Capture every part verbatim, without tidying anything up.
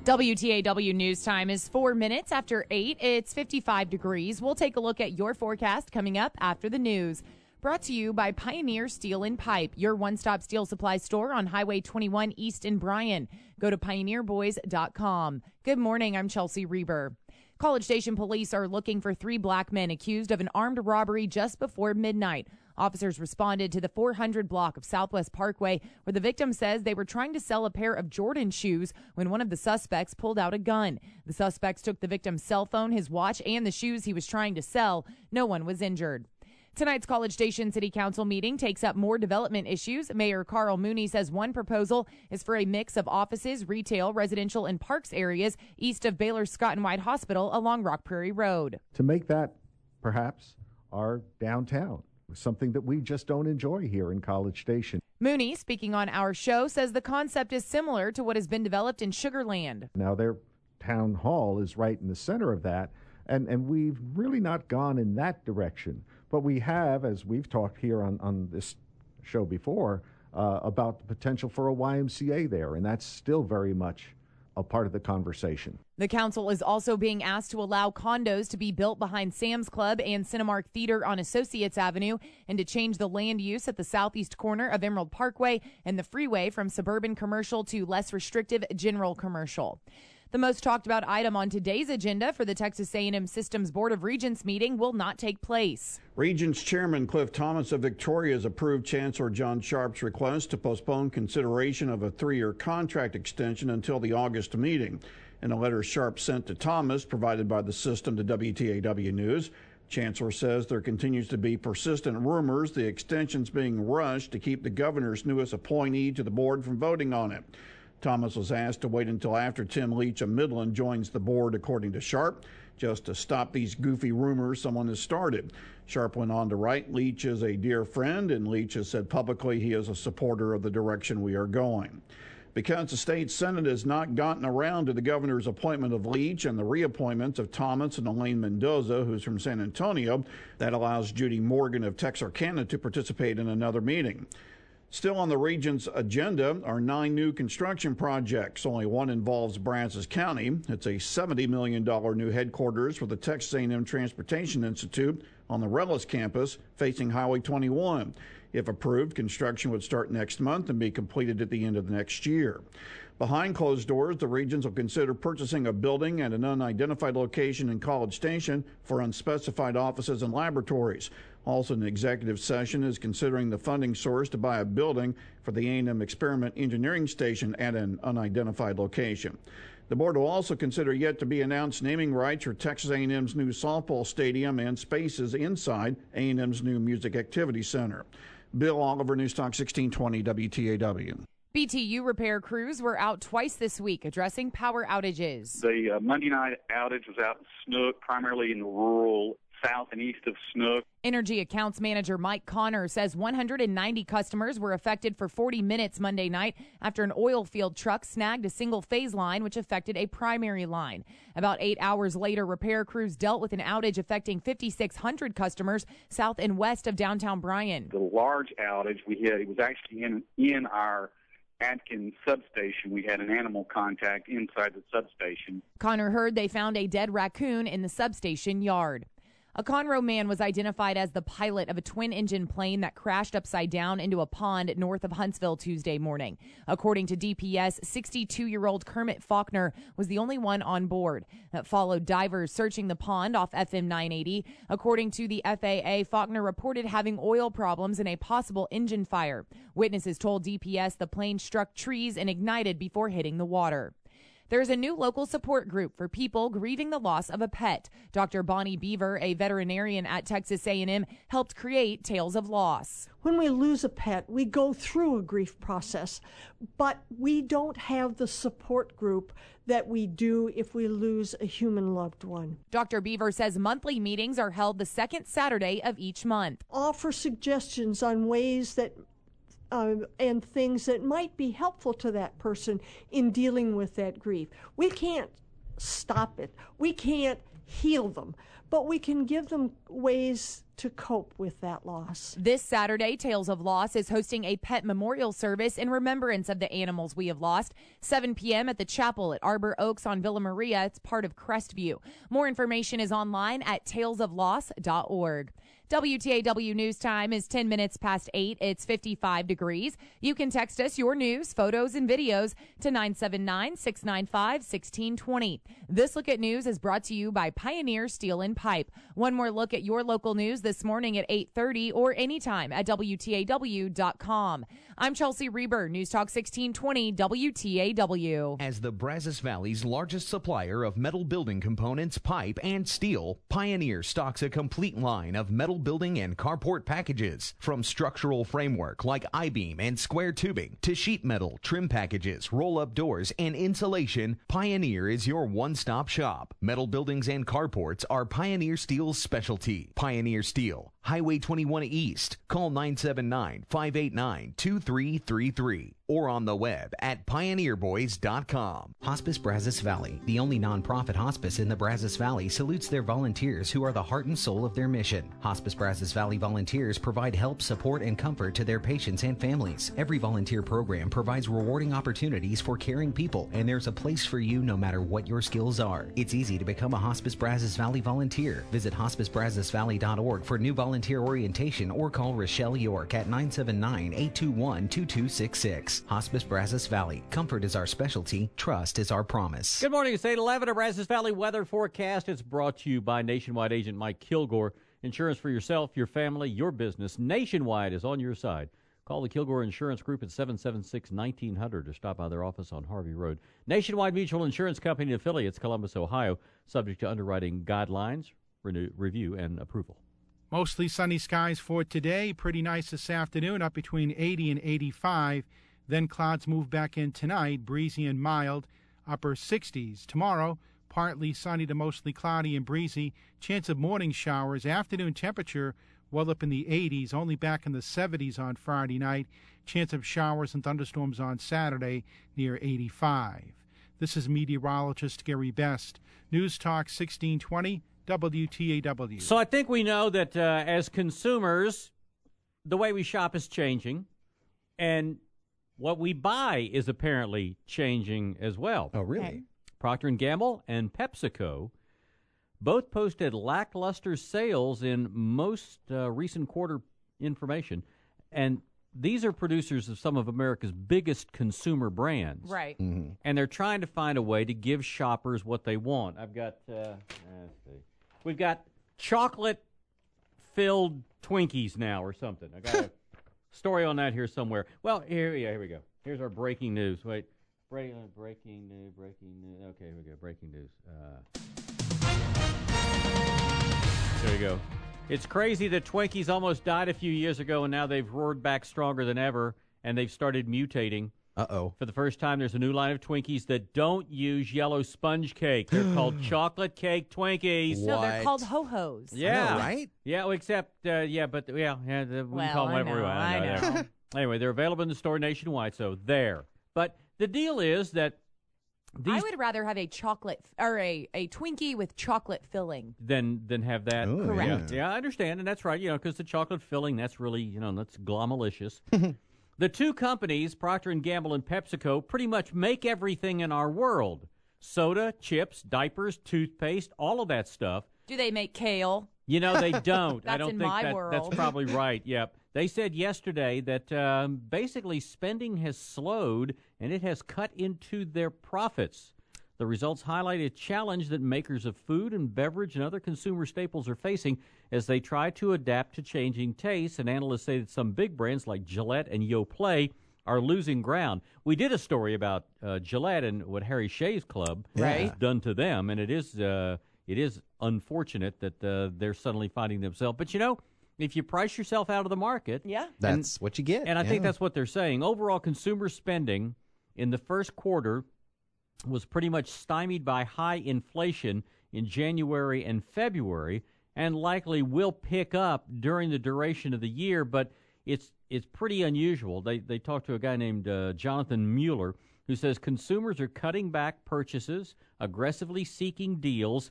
W T A W News Time is four minutes after eight. It's fifty-five degrees. We'll take a look at your forecast coming up after the news. Brought to you by Pioneer Steel and Pipe, your one-stop steel supply store on Highway twenty-one East in Bryan. Go to pioneer boys dot com. Good morning, I'm Chelsea Reber. College Station police are looking for three black men accused of an armed robbery just before midnight. Officers responded to the four hundred block of Southwest Parkway, where the victim says they were trying to sell a pair of Jordan shoes when one of the suspects pulled out a gun. The suspects took the victim's cell phone, his watch, and the shoes he was trying to sell. No one was injured. Tonight's College Station City Council meeting takes up more development issues. Mayor Carl Mooney says one proposal is for a mix of offices, retail, residential, and parks areas east of Baylor Scott and White Hospital along Rock Prairie Road. To make that, perhaps, our downtown, something that we just don't enjoy here in College Station. Mooney, speaking on our show, says the concept is similar to what has been developed in Sugar Land. Now, their town hall is right in the center of that, and, and we've really not gone in that direction. But we have, as we've talked here on, on this show before, uh, about the potential for a Y M C A there, and that's still very much a part of the conversation. The council is also being asked to allow condos to be built behind Sam's Club and Cinemark Theater on Associates Avenue, and to change the land use at the southeast corner of Emerald Parkway and the freeway from suburban commercial to less restrictive general commercial. The most talked about item on today's agenda for the Texas A and M Systems Board of Regents meeting will not take place. Regents Chairman Cliff Thomas of Victoria has approved Chancellor John Sharp's request to postpone consideration of a three-year contract extension until the August meeting. In a letter Sharp sent to Thomas, provided by the system to W T A W News, Chancellor says there continues to be persistent rumors the extension's being rushed to keep the governor's newest appointee to the board from voting on it. Thomas was asked to wait until after Tim Leach of Midland joins the board, according to Sharp, just to stop these goofy rumors someone has started. Sharp went on to write, Leach is a dear friend, and Leach has said publicly he is a supporter of the direction we are going. Because the state Senate has not gotten around to the governor's appointment of Leach and the reappointments of Thomas and Elaine Mendoza, who's from San Antonio, that allows Judy Morgan of Texarkana to participate in another meeting. Still on the Regents' agenda are nine new construction projects. Only one involves Brazos County. It's a seventy million dollars new headquarters for the Texas A and M Transportation Institute on the Rellis campus facing Highway twenty-one. If approved, construction would start next month and be completed at the end of the next year. Behind closed doors, the Regents will consider purchasing a building at an unidentified location in College Station for unspecified offices and laboratories. Also, an executive session is considering the funding source to buy a building for the A and M Experiment Engineering Station at an unidentified location. The board will also consider yet to be announced naming rights for Texas A and M's new softball stadium and spaces inside A and M's new Music Activity Center. Bill Oliver, News Talk sixteen twenty W T A W. B T U repair crews were out twice this week addressing power outages. The uh, Monday night outage was out in Snook, primarily in the rural south and east of Snook. Energy Accounts Manager Mike Connor says one hundred ninety customers were affected for forty minutes Monday night after an oil field truck snagged a single phase line which affected a primary line. About eight hours later, repair crews dealt with an outage affecting fifty-six hundred customers south and west of downtown Bryan. The large outage we had, it was actually in, in our Atkins substation. We had an animal contact inside the substation. Connor heard they found a dead raccoon in the substation yard. A Conroe man was identified as the pilot of a twin-engine plane that crashed upside down into a pond north of Huntsville Tuesday morning. According to D P S, sixty-two-year-old Kermit Faulkner was the only one on board. That followed divers searching the pond off F M nine eighty. According to the F A A, Faulkner reported having oil problems and a possible engine fire. Witnesses told D P S the plane struck trees and ignited before hitting the water. There's a new local support group for people grieving the loss of a pet. Doctor Bonnie Beaver, a veterinarian at Texas A and M, helped create Tales of Loss. When we lose a pet, we go through a grief process, but we don't have the support group that we do if we lose a human loved one. Doctor Beaver says monthly meetings are held the second Saturday of each month. Offer suggestions on ways that Uh, and things that might be helpful to that person in dealing with that grief. We can't stop it. We can't heal them, but we can give them ways to cope with that loss. This Saturday, Tales of Loss is hosting a pet memorial service in remembrance of the animals we have lost. seven p.m. at the chapel at Arbor Oaks on Villa Maria. It's part of Crestview. More information is online at tales of loss dot org. W T A W News Time is ten minutes past eight. It's fifty-five degrees. You can text us your news, photos, and videos to nine seven nine, six nine five, one six two zero. This Look at News is brought to you by Pioneer Steel and Pipe. One more look at your local news this morning at eight thirty or anytime at W T A W dot com. I'm Chelsea Reber, News Talk sixteen twenty W T A W. As the Brazos Valley's largest supplier of metal building components, pipe, and steel, Pioneer stocks a complete line of metal building and carport packages. From structural framework like I-beam and square tubing to sheet metal, trim packages, roll-up doors, and insulation, Pioneer is your one-stop shop. Metal buildings and carports are Pioneer Steel's specialty. Pioneer Steel, Highway twenty-one East. Call nine seven nine, five eight nine, two three three three or on the web at pioneer boys dot com. Hospice Brazos Valley, the only nonprofit hospice in the Brazos Valley, salutes their volunteers who are the heart and soul of their mission. Hospice Brazos Valley volunteers provide help, support, and comfort to their patients and families. Every volunteer program provides rewarding opportunities for caring people, and there's a place for you no matter what your skills are. It's easy to become a Hospice Brazos Valley volunteer. Visit hospice brazos valley dot org for new volunteer orientation or call Rochelle York at nine seven nine, eight two one, two two six six. Hospice Brazos Valley. Comfort is our specialty. Trust is our promise. Good morning. It's eight eleven. A Brazos Valley weather forecast. It's brought to you by Nationwide agent Mike Kilgore. Insurance for yourself, your family, your business. Nationwide is on your side. Call the Kilgore Insurance Group at seven seven six, nineteen hundred or stop by their office on Harvey Road. Nationwide Mutual Insurance Company and affiliates, Columbus, Ohio. Subject to underwriting guidelines, renew, review, and approval. Mostly sunny skies for today. Pretty nice this afternoon, up between eighty and eighty-five. Then clouds move back in tonight, breezy and mild, upper sixties. Tomorrow, partly sunny to mostly cloudy and breezy. Chance of morning showers. Afternoon temperature well up in the eighties, only back in the seventies on Friday night. Chance of showers and thunderstorms on Saturday near eighty-five. This is meteorologist Gary Best. News Talk sixteen twenty W T A W. So I think we know that uh, as consumers, the way we shop is changing, and what we buy is apparently changing as well. Oh, really? Okay. Procter and Gamble and PepsiCo both posted lackluster sales in most uh, recent quarter information, and these are producers of some of America's biggest consumer brands. Right. Mm-hmm. And they're trying to find a way to give shoppers what they want. I've got, uh, let's see. We've got chocolate-filled Twinkies now or something. I got a story on that here somewhere. Well, here, yeah, here we go. Here's our breaking news. Wait, break, uh, breaking news, breaking news. Okay, here we go. Breaking news. Uh, there you go. It's crazy that Twinkies almost died a few years ago, and now they've roared back stronger than ever, and they've started mutating. Uh-oh. For the first time, there's a new line of Twinkies that don't use yellow sponge cake. They're called chocolate cake Twinkies. No, they're What? called ho-hos. Yeah. I know, right? Yeah, well, except, uh, yeah, but, yeah, yeah we Well, can call them I whatever we know, want. I yeah. know. Anyway, they're available in the store nationwide, so there. But the deal is that these I would rather have a chocolate or a, a Twinkie with chocolate filling. than than have that. Oh, Correct. Yeah, I understand, and that's right, you know, because the chocolate filling, that's really, you know, that's glomalicious. The two companies, Procter and Gamble and PepsiCo, pretty much make everything in our world. Soda, chips, diapers, toothpaste, all of that stuff. Do they make kale? You know, they don't. I That's don't in think my that, world. that's probably right. Yep. They said yesterday that um, basically spending has slowed and it has cut into their profits. The results highlight a challenge that makers of food and beverage and other consumer staples are facing as they try to adapt to changing tastes, and analysts say that some big brands like Gillette and Yoplait are losing ground. We did a story about uh, Gillette and what Harry Shea's Club Right. has done to them, and it is uh, it is unfortunate that uh, they're suddenly finding themselves. But, you know, if you price yourself out of the market, Yeah. That's what you get. and I think Yeah. that's what they're saying. Overall consumer spending in the first quarter was pretty much stymied by high inflation in January and February, and likely will pick up during the duration of the year, but it's it's pretty unusual. They they talked to a guy named uh, Jonathan Mueller, who says consumers are cutting back purchases, aggressively seeking deals,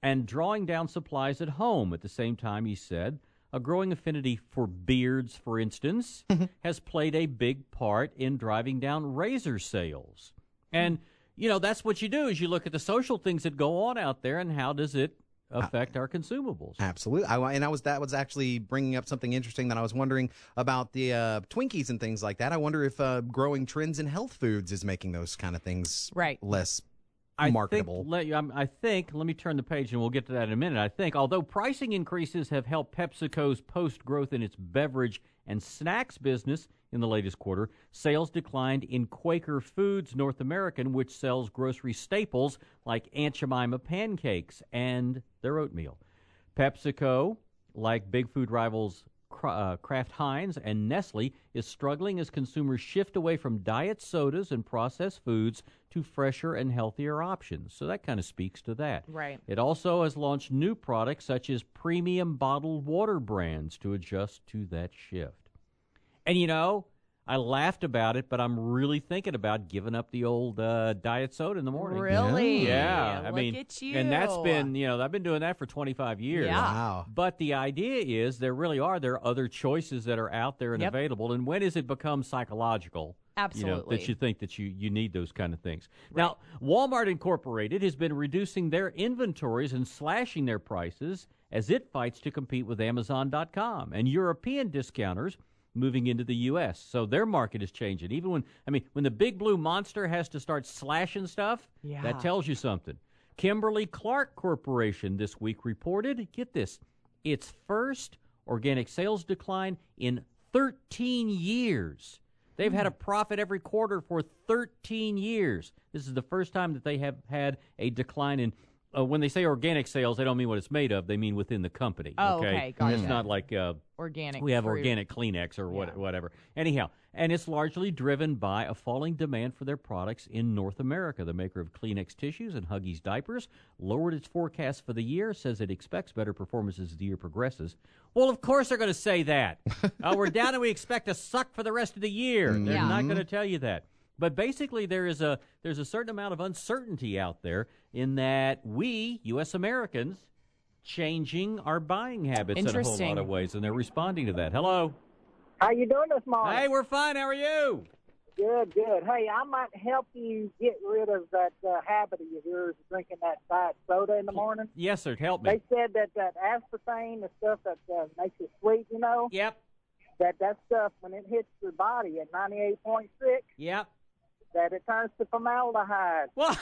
and drawing down supplies at home. At the same time, he said, a growing affinity for beards, for instance, has played a big part in driving down razor sales. And, you know, that's what you do is you look at the social things that go on out there and how does it affect uh, our consumables. Absolutely. I, and I was that was actually bringing up something interesting that I was wondering about the uh, Twinkies and things like that. I wonder if uh, growing trends in health foods is making those kind of things right. less I marketable. Think, let, um, I think, let me turn the page and we'll get to that in a minute. I think, although pricing increases have helped PepsiCo's post-growth in its beverage and snacks business in the latest quarter, sales declined in Quaker Foods North American, which sells grocery staples like Aunt Jemima pancakes and their oatmeal. PepsiCo, like big food rivals uh, Kraft Heinz and Nestle, is struggling as consumers shift away from diet sodas and processed foods to fresher and healthier options. So that kind of speaks to that. Right. It also has launched new products such as premium bottled water brands to adjust to that shift. And, you know, I laughed about it, but I'm really thinking about giving up the old uh, diet soda in the morning. Really? Yeah. I Look mean, at you. and that's been, you know, I've been doing that for twenty-five years. Yeah. Wow. But the idea is there really are, there are other choices that are out there and Yep. available. And when does it become psychological? Absolutely. You know, that you think that you, you need those kind of things. Right. Now, Walmart Incorporated has been reducing their inventories and slashing their prices as it fights to compete with Amazon dot com. And European discounters moving into the U S. So their market is changing. Even when, I mean, when the big blue monster has to start slashing stuff, yeah. that tells you something. Kimberly-Clark Corporation this week reported, get this, its first organic sales decline in thirteen years. They've had a profit every quarter for thirteen years. This is the first time that they have had a decline in Uh, when they say organic sales, they don't mean what it's made of. They mean within the company. Oh, okay. okay, gotcha. It's not like uh, organic. we have fruit. organic Kleenex or what, Yeah. whatever. Anyhow, and it's largely driven by a falling demand for their products in North America. The maker of Kleenex tissues and Huggies diapers lowered its forecast for the year, says it expects better performances as the year progresses. Well, of course they're going to say that. uh, we're down and we expect to suck for the rest of the year. Mm-hmm. They're Yeah. not going to tell you that. But basically, there is a there's a certain amount of uncertainty out there in that we, U S Americans, changing our buying habits in a whole Interesting. lot of ways, and they're responding to that. Hello. How you doing this morning? Hey, we're fine. How are you? Good, good. Hey, I might help you get rid of that uh, habit of yours of drinking that diet soda in the morning. Yes, sir. Help me. They said that that aspartame, the stuff that uh, makes you sweet, you know, Yep. that that stuff, when it hits your body at ninety-eight point six, Yep. that it turns to formaldehyde. Well,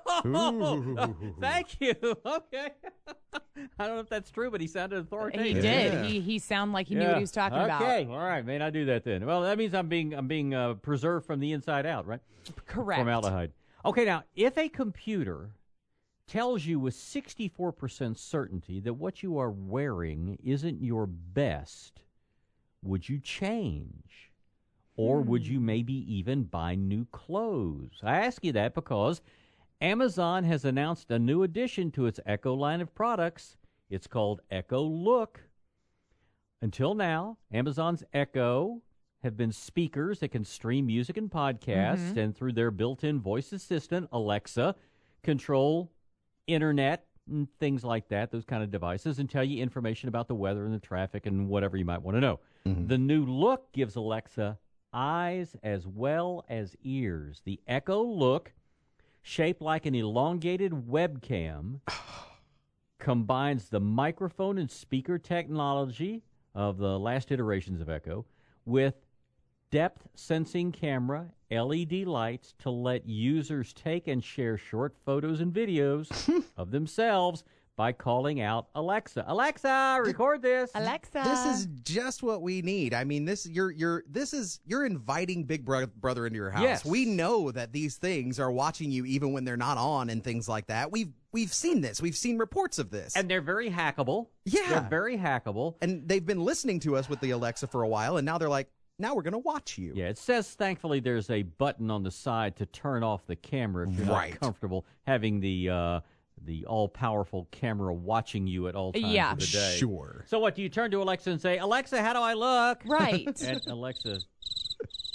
thank you. Okay. I don't know if that's true, but he sounded He authoritative. did. Yeah. He he sounded like he knew Yeah. what he was talking about. Okay. All right. May not do that then. Well, that means I'm being I'm being uh, preserved from the inside out, right? Correct. Formaldehyde. Okay. Now, if a computer tells you with sixty-four percent certainty that what you are wearing isn't your best, would you change? Or would you maybe even buy new clothes? I ask you that because Amazon has announced a new addition to its Echo line of products. It's called Echo Look. Until now, Amazon's Echo have been speakers that can stream music and podcasts, and through their built-in voice assistant, Alexa, control internet and things like that, those kind of devices, and tell you information about the weather and the traffic and whatever you might want to know. Mm-hmm. The new Look gives Alexa eyes as well as ears. The Echo Look, shaped like an elongated webcam, combines the microphone and speaker technology of the last iterations of Echo with depth sensing camera, L E D lights to let users take and share short photos and videos of themselves by calling out Alexa. Alexa, record this. Alexa. This is just what we need. I mean, this you're you're this is you're inviting Big Bro- Brother into your house. Yes. We know that these things are watching you even when they're not on and things like that. We've we've seen this. We've seen reports of this. And they're very hackable. Yeah. They're very hackable. And they've been listening to us with the Alexa for a while, and now they're like, now we're going to watch you. Yeah, it says, thankfully, there's a button on the side to turn off the camera if you're Right. not comfortable having the uh, the all-powerful camera watching you at all times Yeah. of the day. Sure. So what, do you turn to Alexa and say, Alexa, how do I look? Right. And Alexa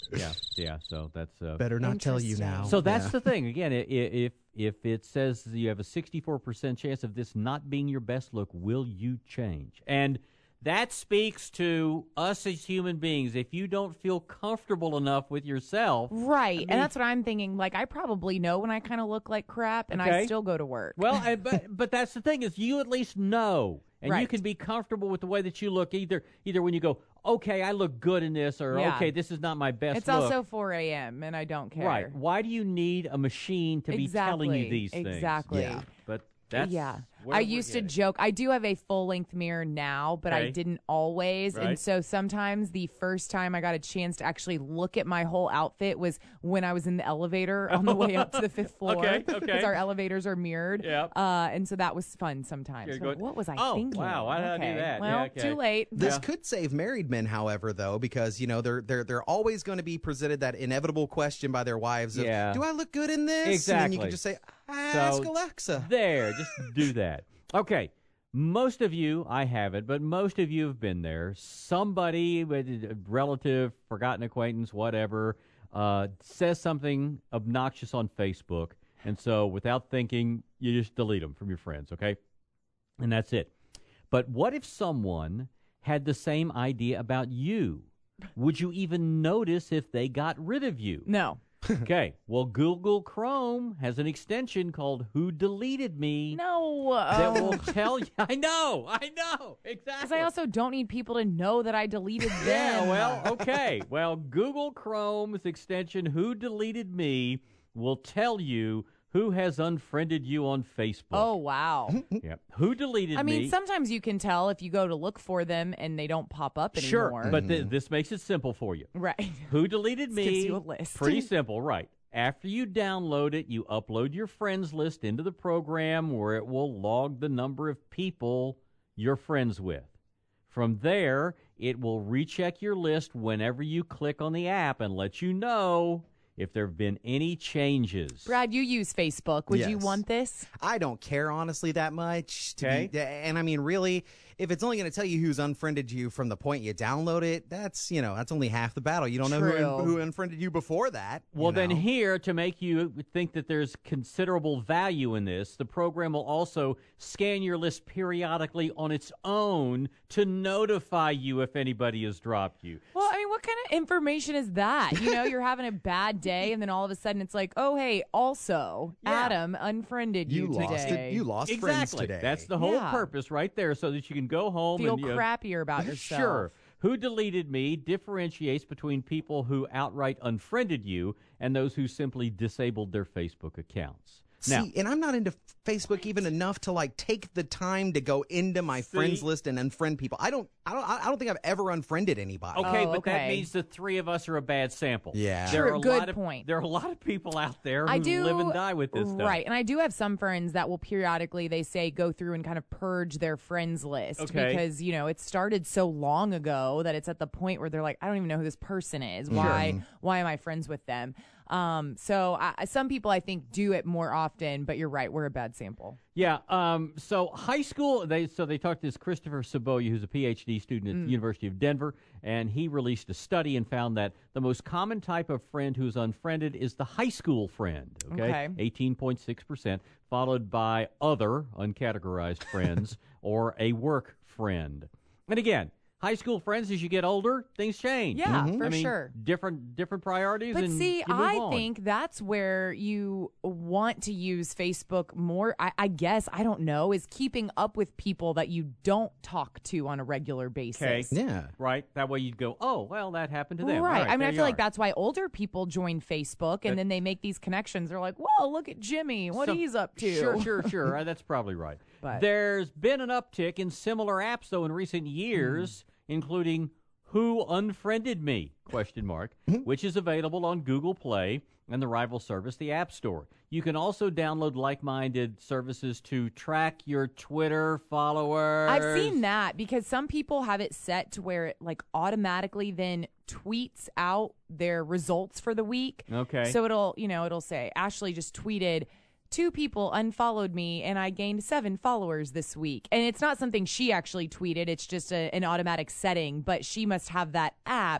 Yeah, yeah. So that's uh, better not tell you now. So that's Yeah. the thing. Again, i- i- if if it says you have a sixty-four percent chance of this not being your best look, will you change? And that speaks to us as human beings. If you don't feel comfortable enough with yourself, Right. I mean- and that's what I'm thinking. Like, I probably know when I kind of look like crap, and I Okay. still go to work. Well, I, but but that's the thing is you at least know, and you Right. can be comfortable with the way that you look. Either either when you go, okay, I look good in this, or Yeah. okay, this is not my best It's look. also four a.m., and I don't care. Right. Why do you need a machine to be telling you Exactly. these things? Exactly. Yeah. But that's yeah. where I we're used to getting. joke. I do have a full length mirror now, but I Okay. didn't always. Right. And so sometimes the first time I got a chance to actually look at my whole outfit was when I was in the elevator on the way up to the fifth floor. Okay, okay. Because our elevators are mirrored. Yep. Uh, and so that was fun sometimes. You're Like, going, what was I oh, thinking? wow, why did I do Okay. that? Well, Yeah, okay. too late. This could save married men, however, though, because you know they're they're they're always going to be presented that inevitable question by their wives of, Yeah. "Do I look good in this?" Exactly. And then you can just say, "Ask So, Alexa." There, just do that. Okay. Most of you, I haven't, but most of you have been there. Somebody, a relative, forgotten acquaintance, whatever, uh, says something obnoxious on Facebook. And so without thinking, you just delete them from your friends, okay? And that's it. But what if someone had the same idea about you? Would you even notice if they got rid of you? No. Okay. Well, Google Chrome has an extension called Who Deleted Me. No. That will tell you. I know. I know. Exactly. Because I also don't need people to know that I deleted them. Yeah, well, okay. Well, Google Chrome's extension Who Deleted Me will tell you who has unfriended you on Facebook. Oh, wow. Yep. Who deleted I mean, me? sometimes you can tell if you go to look for them and they don't pop up Sure, anymore. but th- this makes it simple for you. Right. Who deleted This me? gives you a list. Pretty simple, right. After you download it, you upload your friends list into the program where it will log the number of people you're friends with. From there, it will recheck your list whenever you click on the app and let you know if there have been any changes. Brad, you use Facebook. Would you Yes. want this? I don't care honestly that much. To Okay. be, and I mean, really, if it's only going to tell you who's unfriended you from the point you download it, that's you know that's only half the battle. You don't know True. who, who unfriended you before that. you Well, then know. here, to make you think that there's considerable value in this, the program will also scan your list periodically on its own to notify you if anybody has dropped you. Well, I mean, what kind of information is that? You know, you're having a bad day, and then all of a sudden it's like, oh, hey, also, Yeah. Adam unfriended you, you lost today. it. You lost friends Exactly. today. That's the whole Yeah. purpose right there, so that you can go home Feel and you know, crappier about yourself. Sure. Who deleted me differentiates between people who outright unfriended you and those who simply disabled their Facebook accounts. See, Now, and I'm not into Facebook even enough to like take the time to go into my friends See? list and unfriend people. I don't. I don't. I don't think I've ever unfriended anybody. okay, Oh, but that okay. means the three of us are a bad sample. Yeah. There True, are a good lot of, point. There are a lot of people out there who I do live and die with this stuff. Right, and I do have some friends that will periodically, they say, go through and kind of purge their friends list Okay. because you know it started so long ago that it's at the point where they're like, I don't even know who this person is. Why? Why am I friends with them? Um, so I, some people I think do it more often, but you're right, we're a bad sample. Yeah. Um, so high school, they so they talked to this Christopher Saboya, who's a P H D student at the University of Denver, and he released a study and found that the most common type of friend who's unfriended is the high school friend. Okay, Okay. eighteen point six percent, followed by other uncategorized friends or a work friend. And again, high school friends, as you get older, things change. Yeah, for I mean, sure. Different different priorities. But and see, you move I on. think that's where you want to use Facebook more. I, I guess, I don't know, is keeping up with people that you don't talk to on a regular basis. Okay. Yeah. Right? That way you'd go, oh, well, that happened to them. Right. All I mean, there I you feel like are. that's why older people join Facebook and But- then they make these connections. They're like, whoa, look at Jimmy, what So- he's up to. Sure, sure, sure. Uh, That's probably right. But- There's been an uptick in similar apps, though, in recent years, including Who Unfriended Me, question mark, which is available on Google Play and the rival service, the App Store. You can also download like-minded services to track your Twitter followers. I've seen that because some people have it set to where it like automatically then tweets out their results for the week. Okay. So it'll, you know, it'll say, Ashley just tweeted, two people unfollowed me and I gained seven followers this week. And it's not something she actually tweeted. It's just a, an automatic setting, but she must have that app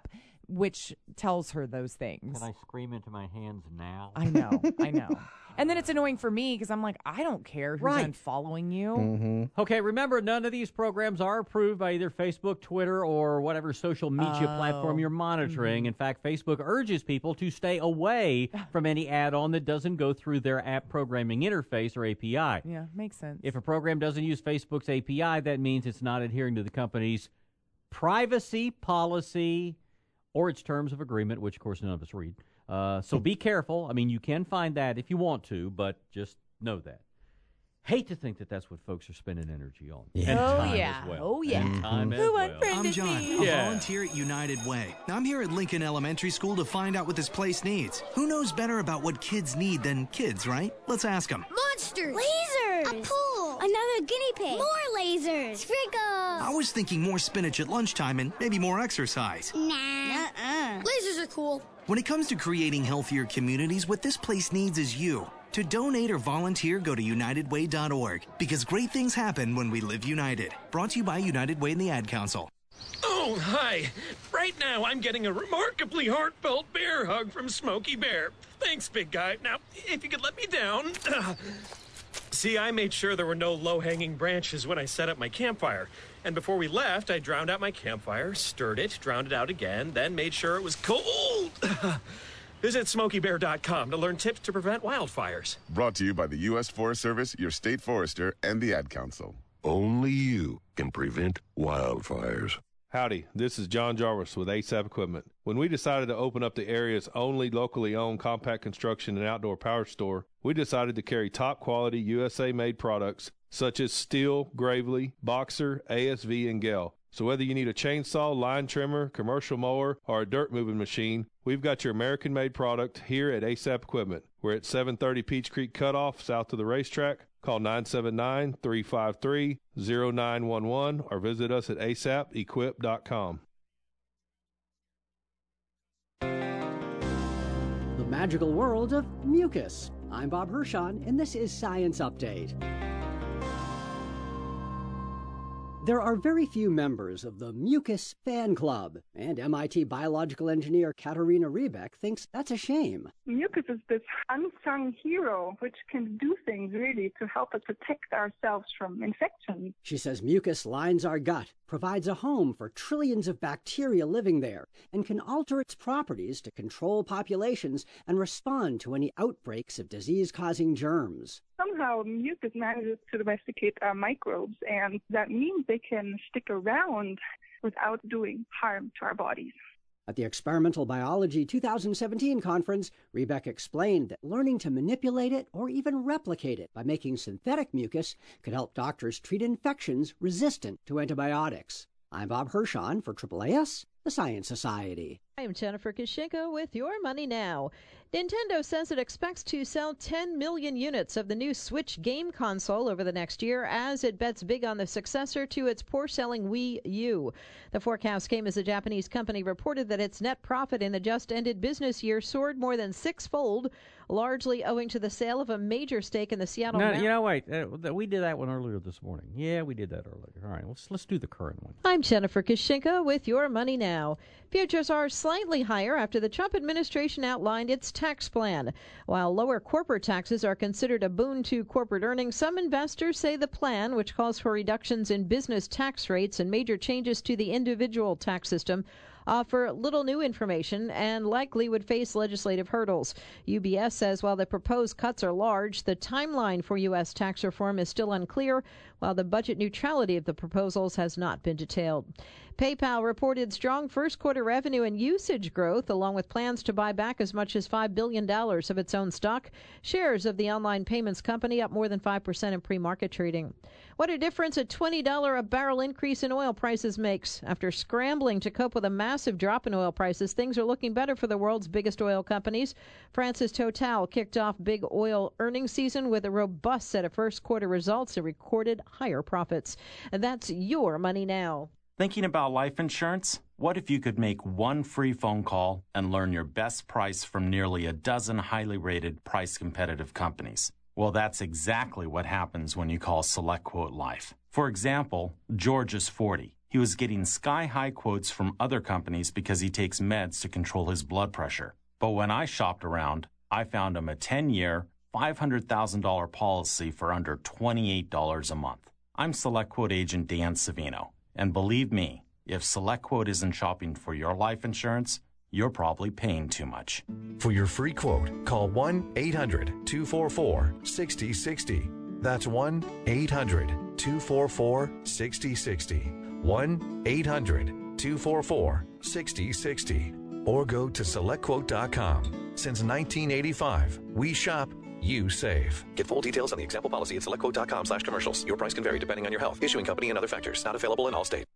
which tells her those things. Can I scream into my hands now? I know, I know. And then it's annoying for me because I'm like, I don't care who's Right. unfollowing you. Mm-hmm. Okay, remember, none of these programs are approved by either Facebook, Twitter, or whatever social media Oh. platform you're monitoring. Mhm. In fact, Facebook urges people to stay away from any add-on that doesn't go through their app programming interface or A P I. Yeah, makes sense. If a program doesn't use Facebook's A P I, that means it's not adhering to the company's privacy policy or its terms of agreement, which, of course, none of us read. Uh, so be careful. I mean, you can find that if you want to, but just know that. Hate to think that that's what folks are spending energy on. Yeah. And Oh, time yeah. as well. Oh, yeah. And time Who as well. unfriended I'm John, me? a Yeah. volunteer at United Way. I'm here at Lincoln Elementary School to find out what this place needs. Who knows better about what kids need than kids, right? Let's ask them. Monsters! Lasers! A pool! Another guinea pig! More lasers! Sprinkles! I was thinking more spinach at lunchtime and maybe more exercise. Nah. Nuh-uh. Lasers are cool. When it comes to creating healthier communities, what this place needs is you. To donate or volunteer, go to united way dot org, because great things happen when we live united. Brought to you by United Way and the Ad Council. Oh, hi. Right now, I'm getting a remarkably heartfelt bear hug from Smokey Bear. Thanks, big guy. Now, if you could let me down. See, I made sure there were no low-hanging branches when I set up my campfire. And before we left, I drowned out my campfire, stirred it, drowned it out again, then made sure it was cold. Visit smokey bear dot com to learn tips to prevent wildfires. Brought to you by the U S Forest Service, your state forester, and the Ad Council. Only you can prevent wildfires. Howdy, this is John Jarvis with A S A P Equipment. When we decided to open up the area's only locally owned compact construction and outdoor power store, we decided to carry top quality U S A-made products such as Steel, Gravely, Boxer, A S V, and Gale. So whether you need a chainsaw, line trimmer, commercial mower, or a dirt moving machine, we've got your American-made product here at A S A P Equipment. We're at seven thirty Peach Creek Cutoff, south of the racetrack. Call nine seven nine, three five three, zero nine one one or visit us at a s a p equip dot com. The magical world of mucus. I'm Bob Hershon, and this is Science Update. There are very few members of the Mucus fan club, and M I T biological engineer Katerina Rebeck thinks that's a shame. Mucus is this unsung hero which can do things really to help us protect ourselves from infection. She says mucus lines our gut, provides a home for trillions of bacteria living there, and can alter its properties to control populations and respond to any outbreaks of disease-causing germs. Somehow mucus manages to domesticate our microbes, and that means they can stick around without doing harm to our bodies. At the Experimental Biology two thousand seventeen conference, Rebeck explained that learning to manipulate it or even replicate it by making synthetic mucus could help doctors treat infections resistant to antibiotics. I'm Bob Hershon for A A A S, the Science Society. I'm Jennifer Kishinko with Your Money Now. Nintendo says it expects to sell ten million units of the new Switch game console over the next year as it bets big on the successor to its poor-selling Wii U. The forecast came as the Japanese company reported that its net profit in the just-ended business year soared more than six-fold, largely owing to the sale of a major stake in the Seattle No, Mount- you know, wait. Uh, we did that one earlier this morning. Yeah, we did that earlier. All right, let's let's do the current one. I'm Jennifer Kishinko with Your Money Now. Futures are slightly higher after the Trump administration outlined its tax plan. While lower corporate taxes are considered a boon to corporate earnings, some investors say the plan, which calls for reductions in business tax rates and major changes to the individual tax system, offer little new information and likely would face legislative hurdles. U B S says while the proposed cuts are large, the timeline for U S tax reform is still unclear, while the budget neutrality of the proposals has not been detailed. PayPal reported strong first quarter revenue and usage growth, along with plans to buy back as much as five billion dollars of its own stock. Shares of the online payments company up more than five percent in pre-market trading. What a difference a twenty dollars a barrel increase in oil prices makes. After scrambling to cope with a massive drop in oil prices, things are looking better for the world's biggest oil companies. France's Total kicked off big oil earnings season with a robust set of first quarter results and recorded higher profits. And that's Your Money Now. Thinking about life insurance? What if you could make one free phone call and learn your best price from nearly a dozen highly rated, price-competitive companies? Well, that's exactly what happens when you call SelectQuote Life. For example, George is forty. He was getting sky-high quotes from other companies because he takes meds to control his blood pressure. But when I shopped around, I found him a ten-year, five hundred thousand dollars policy for under twenty-eight dollars a month. I'm SelectQuote agent Dan Savino, and believe me, if SelectQuote isn't shopping for your life insurance, you're probably paying too much. For your free quote, call one eight hundred two four four six zero six zero. That's one eight hundred two four four six zero six zero. one eight hundred two four four six zero six zero. Or go to select quote dot com. Since nineteen eighty-five, we shop, you save. Get full details on the example policy at select quote dot com slash commercials. Your price can vary depending on your health, issuing company, and other factors. Not available in all states.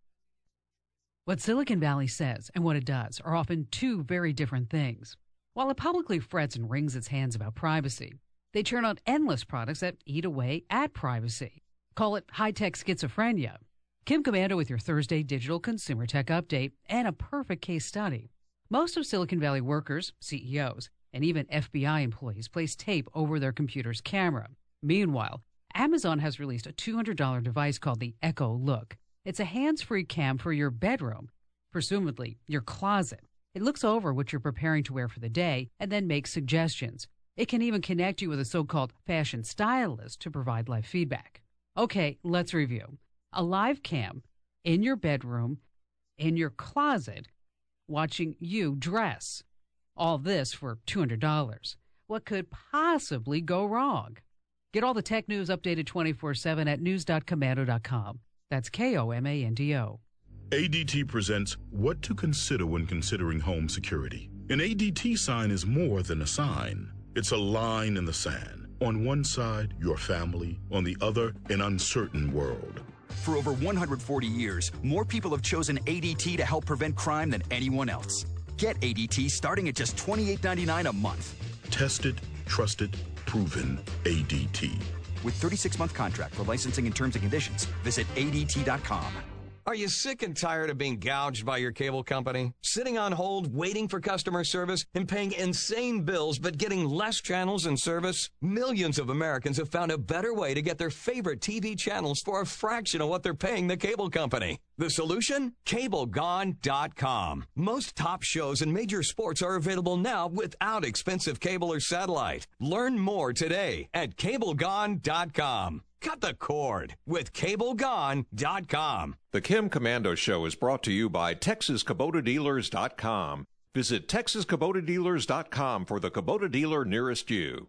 What Silicon Valley says and what it does are often two very different things. While it publicly frets and wrings its hands about privacy, they churn out endless products that eat away at privacy. Call it high-tech schizophrenia. Kim Komando with your Thursday Digital Consumer Tech Update and a perfect case study. Most of Silicon Valley workers, C E Os, and even F B I employees place tape over their computer's camera. Meanwhile, Amazon has released a two hundred dollars device called the Echo Look. It's a hands-free cam for your bedroom, presumably your closet. It looks over what you're preparing to wear for the day and then makes suggestions. It can even connect you with a so-called fashion stylist to provide live feedback. Okay, let's review. A live cam in your bedroom, in your closet, watching you dress. All this for two hundred dollars. What could possibly go wrong? Get all the tech news updated twenty-four seven at news dot komando dot com. That's K O M A N D O. A D T presents What to Consider When Considering Home Security. An A D T sign is more than a sign. It's a line in the sand. On one side, your family. On the other, an uncertain world. For over one hundred forty years, more people have chosen A D T to help prevent crime than anyone else. Get A D T starting at just twenty-eight ninety-nine a month. Tested, trusted, proven A D T. With thirty-six month contract for licensing and terms and conditions, visit A D T dot com. Are you sick and tired of being gouged by your cable company? Sitting on hold, waiting for customer service, and paying insane bills but getting less channels and service? Millions of Americans have found a better way to get their favorite T V channels for a fraction of what they're paying the cable company. The solution? Cable Gone dot com. Most top shows and major sports are available now without expensive cable or satellite. Learn more today at Cable Gone dot com. Cut the cord with Cable Gone dot com. The Kim Komando Show is brought to you by Texas Kubota Dealers dot com. Visit Texas Kubota Dealers dot com for the Kubota dealer nearest you.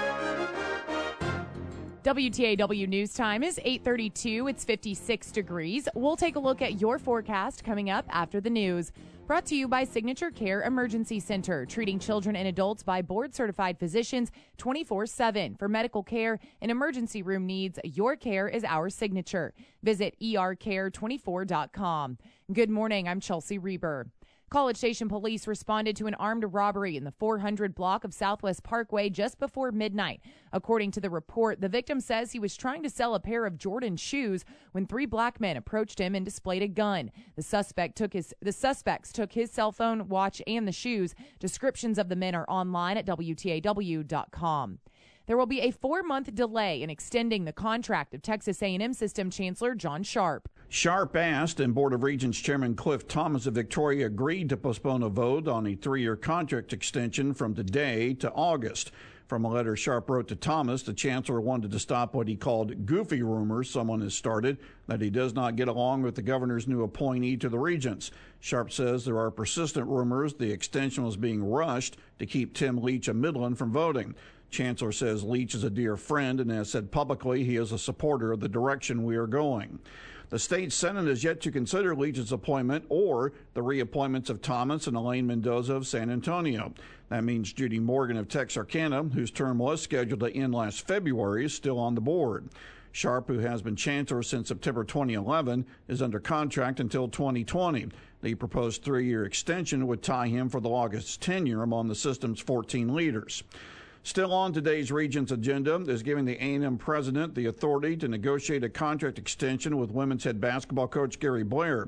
W T A W News Time is eight thirty-two. It's fifty-six degrees. We'll take a look at your forecast coming up after the news. Brought to you by Signature Care Emergency Center, treating children and adults by board-certified physicians twenty-four seven. For medical care and emergency room needs, your care is our signature. Visit E R care twenty-four dot com. Good morning, I'm Chelsea Reber. College Station police responded to an armed robbery in the four hundred block of Southwest Parkway just before midnight. According to the report, the victim says he was trying to sell a pair of Jordan shoes when three black men approached him and displayed a gun. The suspect took his the suspects took his cell phone, watch, and the shoes. Descriptions of the men are online at W T A W dot com. There will be a four-month delay in extending the contract of Texas A and M System Chancellor John Sharp. Sharp asked, and Board of Regents Chairman Cliff Thomas of Victoria agreed to postpone a vote on a three-year contract extension from today to August. From a letter Sharp wrote to Thomas, the chancellor wanted to stop what he called goofy rumors someone has started that he does not get along with the governor's new appointee to the regents. Sharp says there are persistent rumors the extension was being rushed to keep Tim Leach of Midland from voting. Chancellor says Leach is a dear friend and has said publicly he is a supporter of the direction we are going. The state Senate is yet to consider Leach's appointment or the reappointments of Thomas and Elaine Mendoza of San Antonio. That means Judy Morgan of Texarkana, whose term was scheduled to end last February, is still on the board. Sharp, who has been chancellor since September twenty eleven, is under contract until twenty twenty. The proposed three-year extension would tie him for the longest tenure among the system's fourteen leaders. Still on today's Regents agenda is giving the A and M president the authority to negotiate a contract extension with women's head basketball coach Gary Blair.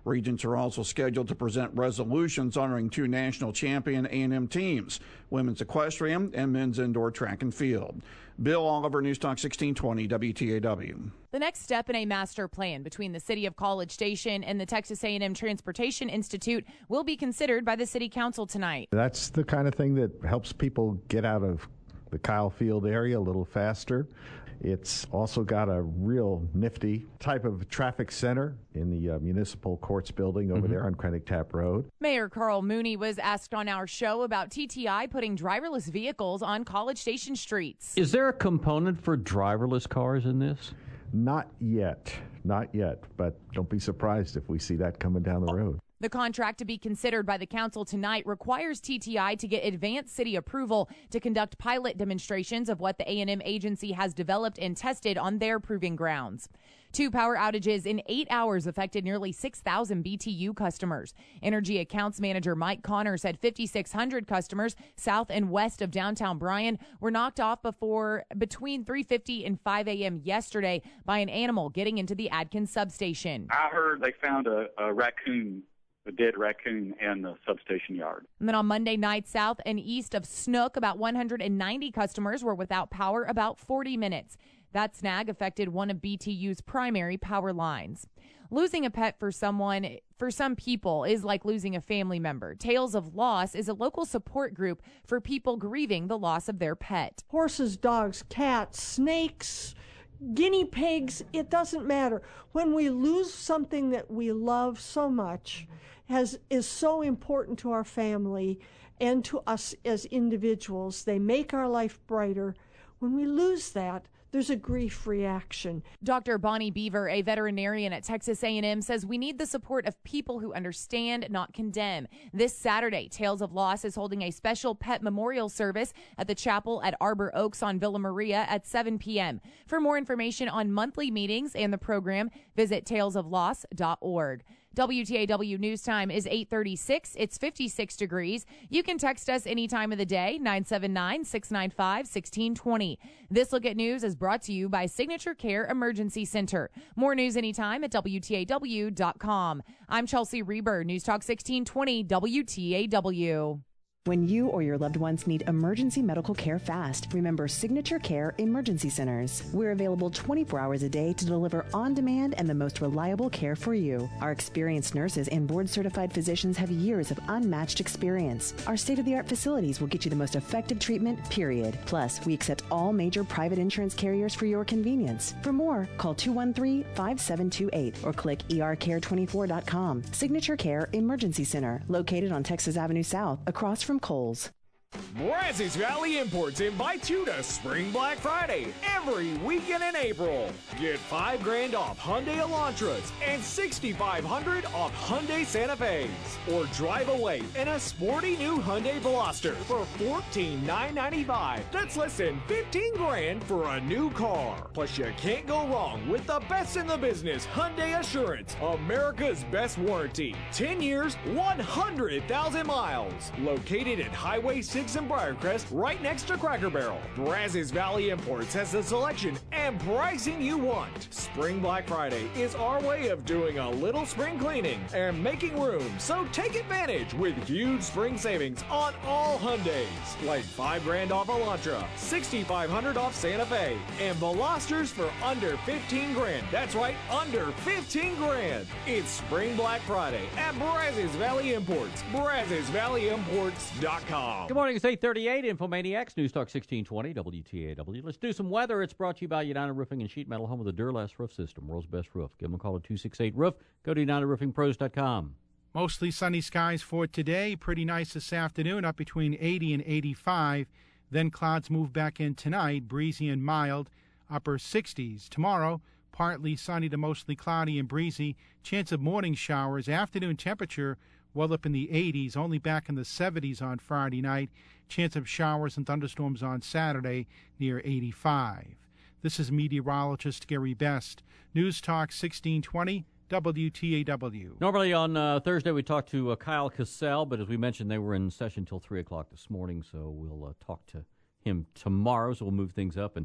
Regents are also scheduled to present resolutions honoring two national champion A and M teams, women's equestrian and men's indoor track and field. Bill Oliver, News Talk sixteen twenty W T A W. The next step in a master plan between the City of College Station and the Texas A and M Transportation Institute will be considered by the City Council tonight. That's the kind of thing that helps people get out of the Kyle Field area a little faster. It's also got a real nifty type of traffic center in the uh, Municipal Courts building over mm-hmm. there on Krennic Tap Road. Mayor Carl Mooney was asked on our show about T T I putting driverless vehicles on College Station streets. Is there a component for driverless cars in this? Not yet. Not yet. But don't be surprised if we see that coming down the road. The contract to be considered by the council tonight requires T T I to get advanced city approval to conduct pilot demonstrations of what the A and M agency has developed and tested on their proving grounds. Two power outages in eight hours affected nearly six thousand B T U customers. Energy Accounts Manager Mike Connor said fifty-six hundred customers south and west of downtown Bryan were knocked off before between three fifty and five a.m. yesterday by an animal getting into the Adkins substation. I heard they found a, a raccoon. A dead raccoon in the substation yard. And then on Monday night, south and east of Snook, about one hundred ninety customers were without power about forty minutes. That snag affected one of B T U's primary power lines. Losing a pet for someone, for some people, is like losing a family member. Tales of Loss is a local support group for people grieving the loss of their pet. Horses, dogs, cats, snakes, guinea pigs, it doesn't matter. When we lose something that we love so much, has is so important to our family and to us as individuals. They make our life brighter. When we lose that, there's a grief reaction. Doctor Bonnie Beaver, a veterinarian at Texas A and M, says we need the support of people who understand, not condemn. This Saturday, Tales of Loss is holding a special pet memorial service at the chapel at Arbor Oaks on Villa Maria at seven p.m. For more information on monthly meetings and the program, visit tales of loss dot org. W T A W News Time is eight thirty-six. It's fifty-six degrees. You can text us any time of the day, nine seven nine, six nine five, one six two zero. This Look at News is brought to you by Signature Care Emergency Center. More news anytime at W T A W dot com. I'm Chelsea Reber, News Talk sixteen twenty W T A W. When you or your loved ones need emergency medical care fast, remember Signature Care Emergency Centers. We're available twenty-four hours a day to deliver on-demand and the most reliable care for you. Our experienced nurses and board-certified physicians have years of unmatched experience. Our state-of-the-art facilities will get you the most effective treatment, period. Plus, we accept all major private insurance carriers for your convenience. For more, call two one three, five seven two eight or click E R care twenty-four dot com. Signature Care Emergency Center, located on Texas Avenue South, across from Kohl's. Brazos Valley Imports invites you to Spring Black Friday every weekend in April. Get five grand off Hyundai Elantras and sixty-five hundred off Hyundai Santa Fe's. Or drive away in a sporty new Hyundai Veloster for fourteen thousand nine hundred ninety-five dollars. That's less than fifteen grand for a new car. Plus, you can't go wrong with the best in the business, Hyundai Assurance, America's best warranty. ten years, one hundred thousand miles. Located at Highway six in Briarcrest, right next to Cracker Barrel. Brazos Valley Imports has the selection and pricing you want. Spring Black Friday is our way of doing a little spring cleaning and making room, so take advantage with huge spring savings on all Hyundais, like five grand off Elantra, sixty-five hundred off Santa Fe, and Velosters for under fifteen grand. That's right, under fifteen grand. It's Spring Black Friday at Brazos Valley Imports. Brazos Valley Imports dot com. Good morning. It's eight thirty-eight. Infomaniacs, News Talk sixteen twenty, W T A W. Let's do some weather. It's brought to you by United Roofing and Sheet Metal, home of the Duralast Roof System, world's best roof. Give them a call at two six eight, roof. Go to united roofing pros dot com. Mostly sunny skies for today. Pretty nice this afternoon, up between eighty and eighty-five. Then clouds move back in tonight, breezy and mild, upper sixties. Tomorrow, partly sunny to mostly cloudy and breezy. Chance of morning showers. Afternoon temperature well up in the eighties, only back in the seventies on Friday night. Chance of showers and thunderstorms on Saturday near eighty-five. This is meteorologist Gary Best. News Talk sixteen twenty, W T A W. Normally on uh, Thursday we talk to uh, Kyle Cassell, but as we mentioned, they were in session until three o'clock this morning, so we'll uh, talk to him tomorrow, so we'll move things up. And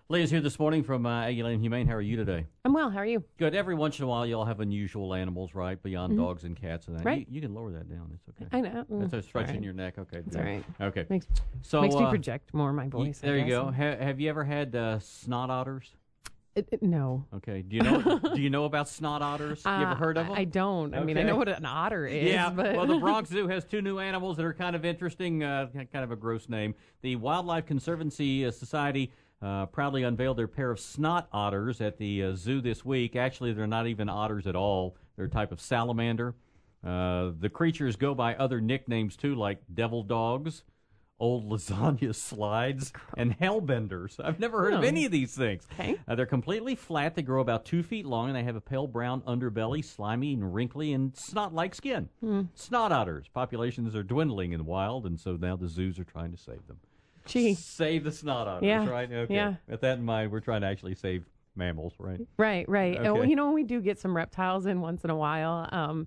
Leah's here this morning from uh, Aggie Lane Humane. How are you today? I'm well. How are you? Good. Every once in a while, y'all have unusual animals, right? Beyond Mhm. dogs and cats and that. Right. You, you can lower that down. It's okay. I know. Mm, That's a stretch all in right. your neck. Okay. It's good. all right. Okay. Makes, so makes me uh, project more my y- voice. I there you guess. go. Ha- have you ever had uh, snot otters? It, it- no. Okay. Do you know? Do you know about snot otters? you ever Uh, heard of them? I don't. I mean, I Okay. know what an otter is. Yeah, But well, the Bronx Zoo has two new animals that are kind of interesting, uh, kind of a gross name. The Wildlife Conservancy uh, Society uh, proudly unveiled their pair of snot otters at the uh, zoo this week. Actually, they're not even otters at all. They're a type of salamander. Uh, the creatures go by other nicknames, too, like devil dogs, old lasagna slides, and hellbenders. I've never heard of Oh. any of these things. Okay. Uh, they're completely flat. They grow about two feet long, and they have a pale brown underbelly, slimy and wrinkly, and snot-like skin. Hmm. Snot otters. Populations are dwindling in the wild, and so now the zoos are trying to save them. Gee. Save the snot otters, Yeah. right? Okay. Yeah. With that in mind, we're trying to actually save mammals, right? Right, right. Uh, Okay. you know, we do get some reptiles in once in a while. Um,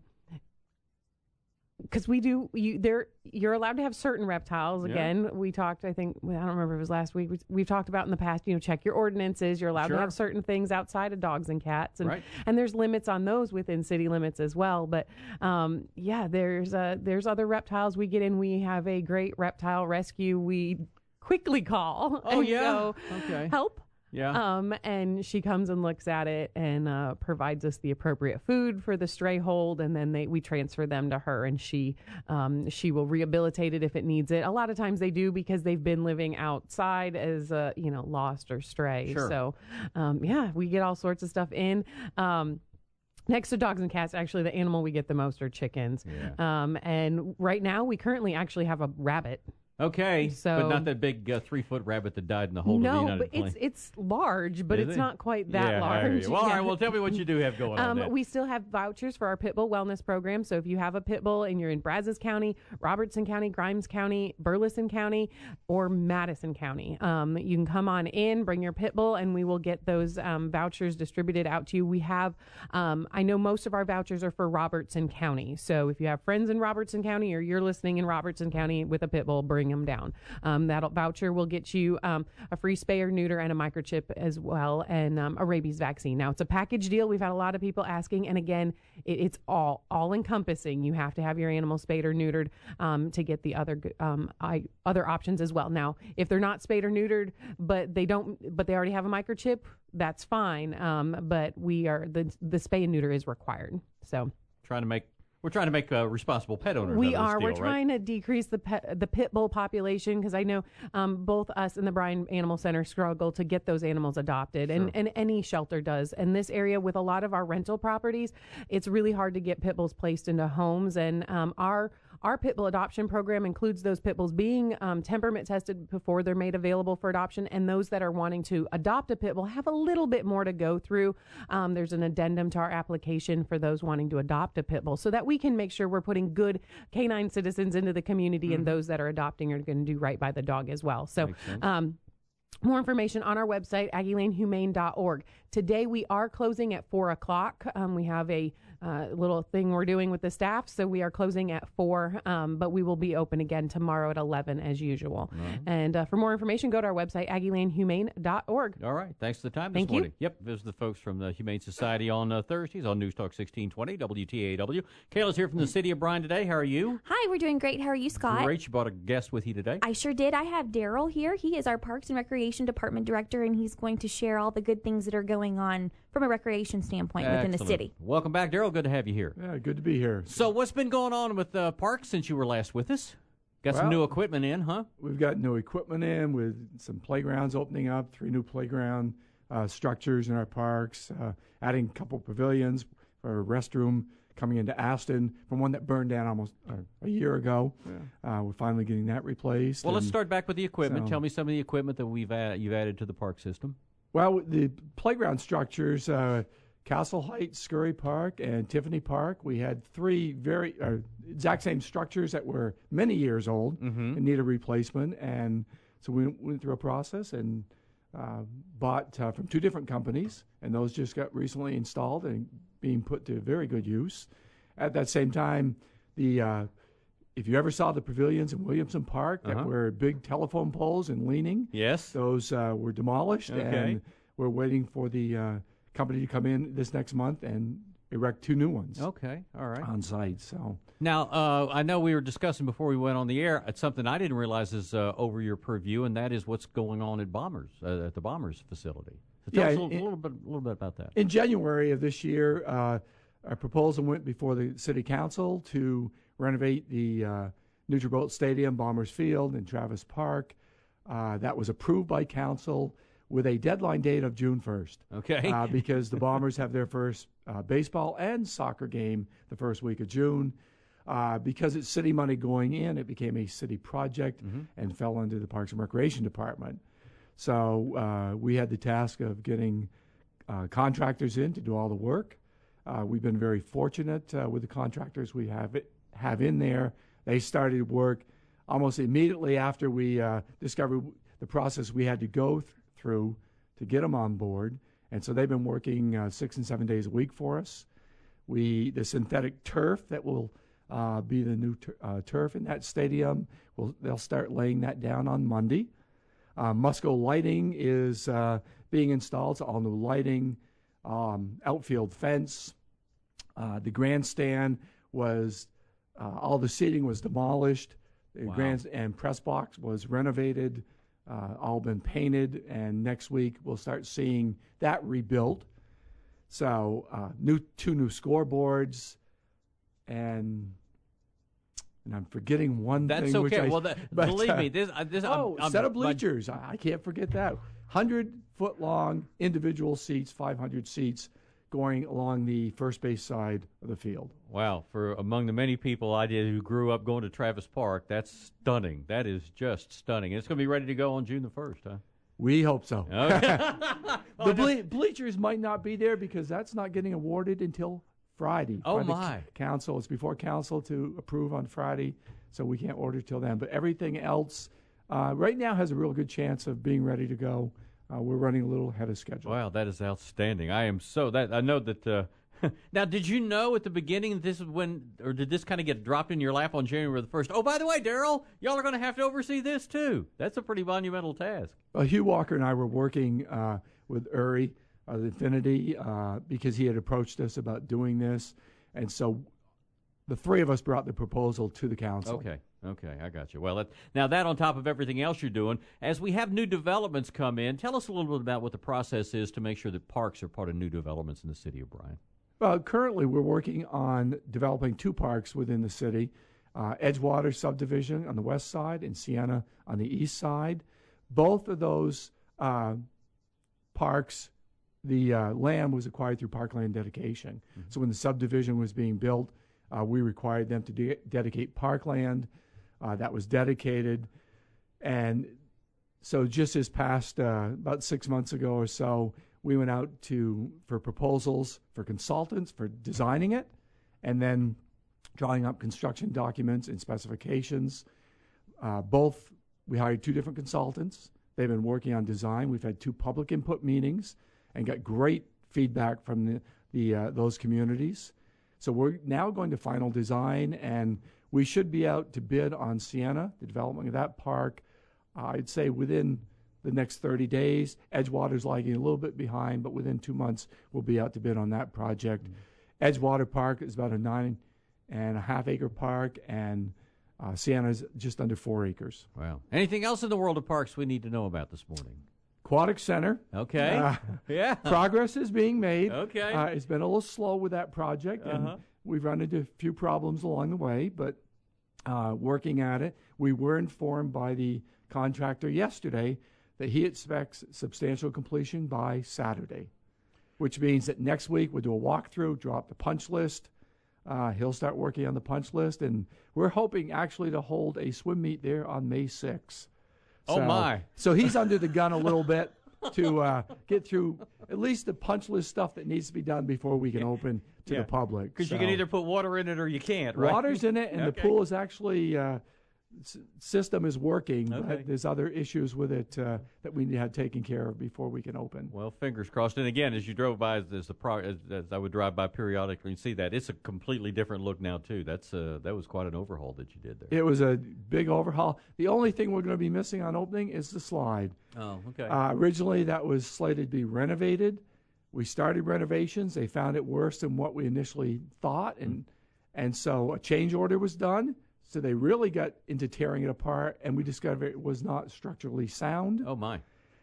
because we do, you there, you're allowed to have certain reptiles. Yeah. Again, we talked. I think I don't remember if it was last week. We, we've talked about in the past. You know, check your ordinances. You're allowed Sure. to have certain things outside of dogs and cats, and Right. and there's limits on those within city limits as well. But um, yeah, there's uh, there's other reptiles we get in. We have a great reptile rescue. We quickly call. Oh, and yeah? go, Okay. help. Yeah. Um, and she comes and looks at it and uh, provides us the appropriate food for the stray hold, and then they we transfer them to her, and she um, she will rehabilitate it if it needs it. A lot of times they do because they've been living outside as uh, you know lost or stray. Sure. So um, yeah, we get all sorts of stuff in. Um, Next to dogs and cats, actually, the animal we get the most are chickens. Yeah. Um, and right now, we currently actually have a rabbit. Okay, So- but not that big uh, three-foot rabbit that died in the hold of the No, United but Plane. it's it's large, but Is it's it? not quite that Yeah, I hear large. you. Well, all Yeah. right, well, tell me what you do have going on Um, then. we still have vouchers for our pit bull wellness program. So if you have a pit bull and you're in Brazos County, Robertson County, Grimes County, Burleson County, or Madison County, um, you can come on in, bring your pit bull, and we will get those um, vouchers distributed out to you. We have, um, I know most of our vouchers are for Robertson County. So if you have friends in Robertson County or you're listening in Robertson County with a pit bull, bring them down. Um, that voucher will get you um, a free spay or neuter and a microchip as well, and um, a rabies vaccine. Now, it's a package deal. We've had a lot of people asking, and again, it, it's all all encompassing. You have to have your animal spayed or neutered um, to get the other g- um, I, other options as well. Now, if they're not spayed or neutered, but they don't, but they already have a microchip, that's fine. Um, but we are the the spay and neuter is required. So. Trying to make we're trying to make uh, responsible pet owners. We out of this are. deal, We're right? trying to decrease the pet, the pit bull population because I know um, both us and the Bryan Animal Center struggle to get those animals adopted, and, Sure. and any shelter does. And this area, with a lot of our rental properties, it's really hard to get pit bulls placed into homes. And um, our our pit bull adoption program includes those pit bulls being um, temperament tested before they're made available for adoption, and those that are wanting to adopt a pit bull have a little bit more to go through. Um, there's an addendum to our application for those wanting to adopt a pit bull, so that we can make sure we're putting good canine citizens into the community, and those that are adopting are going to do right by the dog as well. So. Um, more information on our website, aggie lane humane dot org. Today we are closing at four o'clock. Um, we have a uh, little thing we're doing with the staff, so we are closing at four, um, but we will be open again tomorrow at eleven as usual. Right. And uh, for more information, go to our website, aggie lane humane dot org. All right. Thanks for the time this Thank you. morning. Yep. Visit the folks from the Humane Society on uh, Thursdays on News Talk sixteen twenty W T A W. Kayla's here from the city of Bryan today. How are you? Hi, we're doing great. How are you, Scott? Great. You brought a guest with you today. I sure did. I have Daryl here. He is our Parks and Recreation Department Director, and he's going to share all the good things that are going on from a recreation standpoint within the Excellent. city. Welcome back, Daryl. Good to have you here. Yeah, good to be here. So what's been going on with the uh, parks since you were last with us? Got some Well, new equipment in, huh? We've got new equipment in with some playgrounds opening up, three new playground uh, structures in our parks, uh, adding a couple pavilions for a restroom coming into Aston from one that burned down almost uh, a year ago. Uh, we're finally getting that replaced. Well, let's and start back with the equipment. so- Tell me some of the equipment that we've add, you've added to the park system. Well, the playground structures, uh, Castle Heights, Scurry Park, and Tiffany Park, we had three very uh, exact same structures that were many years old Mhm. and need a replacement. And so we went through a process and uh, bought uh, from two different companies, and those just got recently installed and being put to very good use. At that same time, the uh, if you ever saw the pavilions in Williamson Park that Uh-huh. were big telephone poles and leaning, yes, those uh, were demolished, Okay. and we're waiting for the uh, company to come in this next month and erect two new ones. Okay, all right. On site, so. Now, uh, I know we were discussing before we went on the air. It's something I didn't realize is uh, over your purview, and that is what's going on at Bombers uh, at the Bombers facility. So tell Yeah, us a little, in- a little bit, a little bit about that. In January of this year, uh, a proposal went before the City Council to renovate the uh, Nutribolt Stadium, Bombers Field, and Travis Park. Uh, that was approved by Council with a deadline date of June first. Okay. Uh, because the Bombers have their first uh, baseball and soccer game the first week of June. Uh, because it's city money going in, it became a city project and fell under the Parks and Recreation Department. So uh, we had the task of getting uh, contractors in to do all the work. Uh, we've been very fortunate uh, with the contractors we have it, have in there. They started work almost immediately after we uh, discovered the process we had to go th- through to get them on board. And so they've been working uh, six and seven days a week for us. We the synthetic turf that will uh, be the new tur- uh, turf in that stadium, will they'll start laying that down on Monday. Uh, Musco lighting is uh, being installed, so all new lighting, um, outfield fence. Uh, the grandstand was, uh, all the seating was demolished. The Wow. grand and press box was renovated, uh, all been painted, and next week we'll start seeing that rebuilt. So uh, new two new scoreboards, and and I'm forgetting one That's thing. which okay. I- Well, that- but, believe uh, me, this- uh, this- I'm- oh, I'm- set of my- bleachers. I, I can't forget that. Hundred foot long individual seats, five hundred seats, going along the first base side of the field. Wow, for among the many people I did who grew up going to Travis Park, that's stunning. That is just stunning. And it's going to be ready to go on June the first, huh? We hope so. Okay. the ble- bleachers might not be there because that's not getting awarded until Friday. Oh, by the my. c- Council. It's before council to approve on Friday, so we can't order till then. But everything else uh, right now has a real good chance of being ready to go. Uh, we're running a little ahead of schedule. Wow, that is outstanding. I am so that I know that. Uh, now, did you know at the beginning that this is when, or did this kind of get dropped in your lap on January the first? Oh, by the way, Daryl, y'all are going to have to oversee this too. That's a pretty monumental task. Well, Hugh Walker and I were working uh, with Uri, uh, the Infinity, uh, because he had approached us about doing this, and so the three of us brought the proposal to the council. Okay, okay, I got you. Well, that, now that on top of everything else you're doing, as we have new developments come in, tell us a little bit about what the process is to make sure that parks are part of new developments in the city of Bryan. Well, currently we're working on developing two parks within the city, uh, Edgewater subdivision on the west side and Sienna on the east side. Both of those uh, parks, the uh, land was acquired through parkland dedication. Mm-hmm. So when the subdivision was being built, uh, we required them to de- dedicate parkland. Uh, that was dedicated. And so just this past, uh, about six months ago or so, we went out to for proposals for consultants for designing it, and then drawing up construction documents and specifications. Uh, both, we hired two different consultants. They've been working on design. We've had two public input meetings and got great feedback from the, the uh, those communities. So we're now going to final design, and we should be out to bid on Sienna, the development of that park, uh, I'd say within the next thirty days. Edgewater's lagging a little bit behind, but within two months, we'll be out to bid on that project. Mm-hmm. Edgewater Park is about a nine and a half acre park, and uh, Sienna's just under four acres. Wow. Anything else in the world of parks we need to know about this morning? Aquatic Center. Okay. Uh, yeah. Progress is being made. Okay. Uh, it's been a little slow with that project, and Uh-huh. we've run into a few problems along the way, but uh, working at it. We were informed by the contractor yesterday that he expects substantial completion by Saturday, which means that next week we'll do a walkthrough, draw up the punch list. Uh, he'll start working on the punch list, and we're hoping actually to hold a swim meet there on May sixth. Oh, my. So he's under the gun a little bit to uh, get through at least the punch list stuff that needs to be done before we can open to Yeah. the public. Because So you can either put water in it or you can't, right? water's in it, and the Okay. pool is actually uh, s- system is working, Okay. but there's other issues with it uh, that we had taken care of before we can open. Well, fingers crossed. And again, as you drove by, as, as the pro, as, as I would drive by periodically and see that, it's a completely different look now too. That's uh, that was quite an overhaul that you did there. It was a big overhaul. The only thing we're going to be missing on opening is the slide. Oh, okay. Uh, originally, that was slated to be renovated. We started renovations. They found it worse than what we initially thought, and mm-hmm. and so a change order was done. So they really got into tearing it apart, and we discovered it was not structurally sound. Oh, my.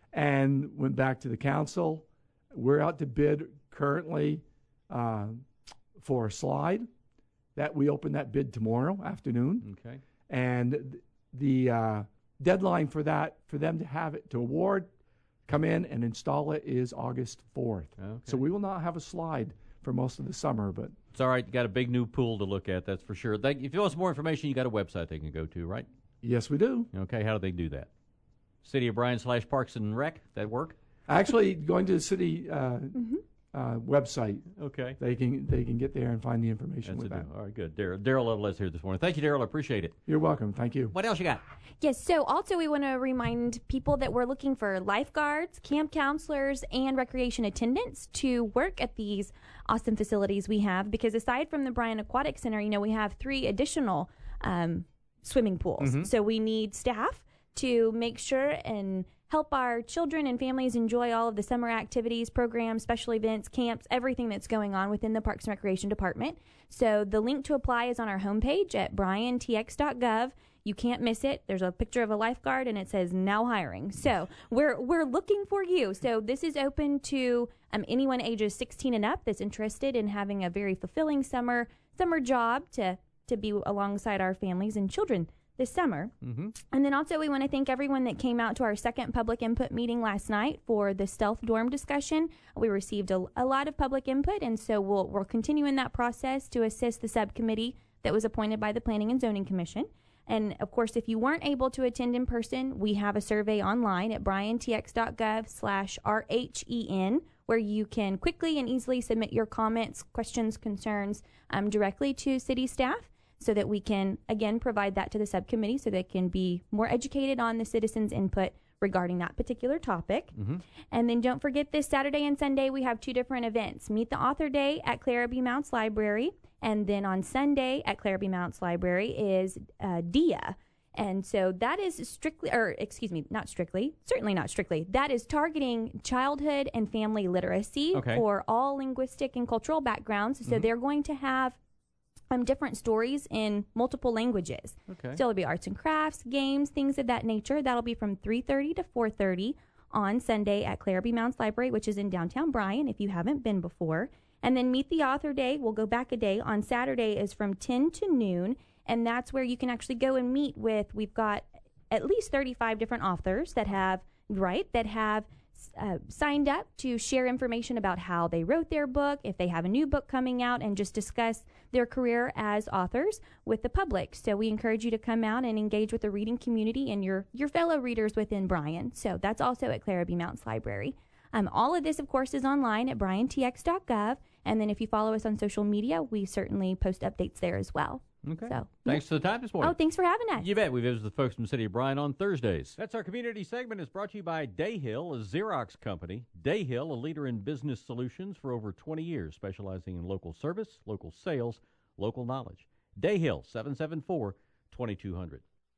And went back to the council. We're out to bid currently uh, for a slide. That we open that bid tomorrow afternoon. Okay. And the uh, deadline for that, for them to have it to award, come in and install it, is August fourth. Okay. So we will not have a slide for most of the summer, but it's all right. You got a big new pool to look at, that's for sure. They, if you want some more information, you got a website they can go to, right? Yes, we do. Okay, how do they do that? City of Bryan slash Parks and Rec, that work? Actually, going to the city uh, mm-hmm. uh, website. Okay. They can they can get there and find the information That's with a that. deal. All right, good. Daryl, Daryl Lovelace us here this morning. Thank you, Daryl. I appreciate it. You're welcome. Thank you. What else you got? Yes, so also we want to remind people that we're looking for lifeguards, camp counselors, and recreation attendants to work at these awesome facilities we have, because aside from the Bryan Aquatic Center, you know, we have three additional um, swimming pools. Mm-hmm. So we need staff to make sure and help our children and families enjoy all of the summer activities, programs, special events, camps, everything that's going on within the Parks and Recreation Department. So the link to apply is on our homepage at bryan t x dot gov. You can't miss it. There's a picture of a lifeguard and it says now hiring. So we're we're looking for you. So this is open to um, anyone ages sixteen and up that's interested in having a very fulfilling summer summer job to to be alongside our families and children this summer. Mm-hmm. And then also we want to thank everyone that came out to our second public input meeting last night for the stealth dorm discussion. We received a, a lot of public input, and so we'll, we'll continue in that process to assist the subcommittee that was appointed by the Planning and Zoning Commission. And, of course, if you weren't able to attend in person, we have a survey online at bryan t x dot gov slash R H E N, where you can quickly and easily submit your comments, questions, concerns um, directly to city staff, so that we can, again, provide that to the subcommittee so they can be more educated on the citizens' input regarding that particular topic. Mm-hmm. And then don't forget, this Saturday and Sunday, we have two different events. Meet the Author Day at Clara B. Mounts Library. And then on Sunday at Clara B. Mounts Library is uh, D I A. And so that is strictly, or excuse me, not strictly, certainly not strictly, that is targeting childhood and family literacy Okay. for all linguistic and cultural backgrounds. So Mhm. they're going to have um, different stories in multiple languages. Okay. So it'll be arts and crafts, games, things of that nature. That'll be from three thirty to four thirty on Sunday at Clara B. Mounts Library, which is in downtown Bryan, if you haven't been before. And then Meet the Author Day, we'll go back a day. On Saturday is from ten to noon, and that's where you can actually go and meet with, we've got at least thirty-five different authors that have, right, that have uh, signed up to share information about how they wrote their book, if they have a new book coming out, and just discuss their career as authors with the public. So we encourage you to come out and engage with the reading community and your, your fellow readers within Bryan. So that's also at Clara B. Mounts Library. Um, all of this, of course, is online at bryan t x dot gov. And then if you follow us on social media, we certainly post updates there as well. Okay. So, Thanks for the time this morning. Oh, thanks for having us. You bet. We visit the folks from the city of Bryan on Thursdays. That's our community segment. It's brought to you by Dayhill, a Xerox company. Dayhill, a leader in business solutions for over twenty years, specializing in local service, local sales, local knowledge. Dayhill, seven seven four, two two zero zero.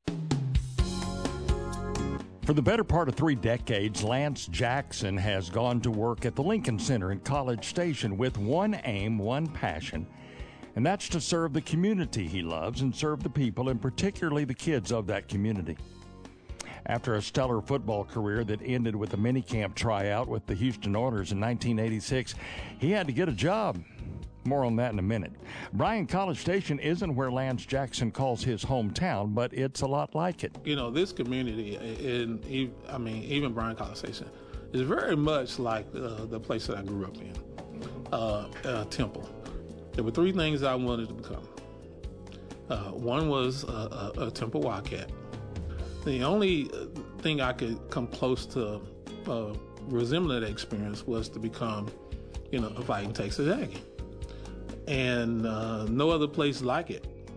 For the better part of three decades, Lance Jackson has gone to work at the Lincoln Center in College Station with one aim, one passion, and that's to serve the community he loves and serve the people, and particularly the kids of that community. After a stellar football career that ended with a minicamp tryout with the Houston Oilers in nineteen eighty-six, he had to get a job. More on that in a minute. Bryan College Station isn't where Lance Jackson calls his hometown, but it's a lot like it. You know, this community, in, I mean, even Bryan College Station, is very much like uh, the place that I grew up in, uh, uh, Temple. There were three things I wanted to become. Uh, one was a, a, a Temple Wildcat. The only thing I could come close to uh, resembling that experience was to become, you know, a fighting Texas Aggie. And uh, no other place like it.